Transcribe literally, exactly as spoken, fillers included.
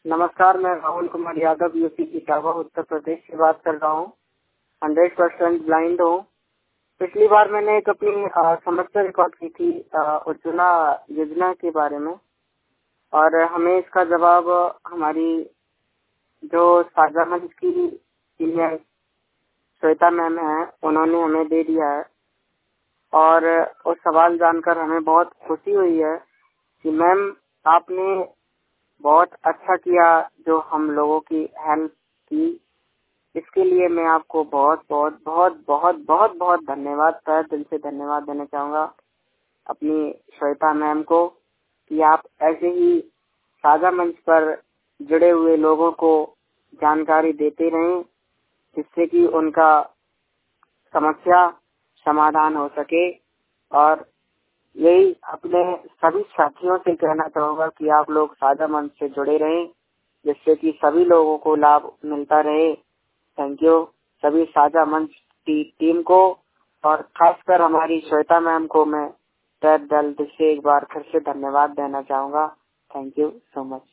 नमस्कार, मैं राहुल कुमार यादव यूपी इटावा उत्तर प्रदेश से बात कर रहा हूँ। हंड्रेड परसेंट ब्लाइंड हूँ। पिछली बार मैंने एक अपनी अ, समस्या रिकॉर्ड की थी अ, उज्ज्वला योजना के बारे में, और हमें इसका जवाब हमारी जो साझा मंच की सीनियर श्वेता मैम है, उन्होंने हमें दे दिया है। और उस सवाल जानकर हमें बहुत खुशी हुई है कि मैम आपने बहुत अच्छा किया जो हम लोगों की हेल्प की। इसके लिए मैं आपको बहुत बहुत बहुत बहुत बहुत बहुत धन्यवाद, तहे दिल से धन्यवाद देना चाहूँगा अपनी श्वेता मैम को कि आप ऐसे ही साझा मंच पर जुड़े हुए लोगों को जानकारी देते रहें, जिससे कि उनका समस्या समाधान हो सके। और यही अपने सभी साथियों से कहना चाहूँगा कि आप लोग साझा मंच से जुड़े रहें, जिससे कि सभी लोगों को लाभ मिलता रहे। थैंक यू सभी साझा मंच की टीम को, और खासकर हमारी श्वेता मैम को मैं तहे दिल से एक बार फिर से धन्यवाद देना चाहूँगा। Thank you so much.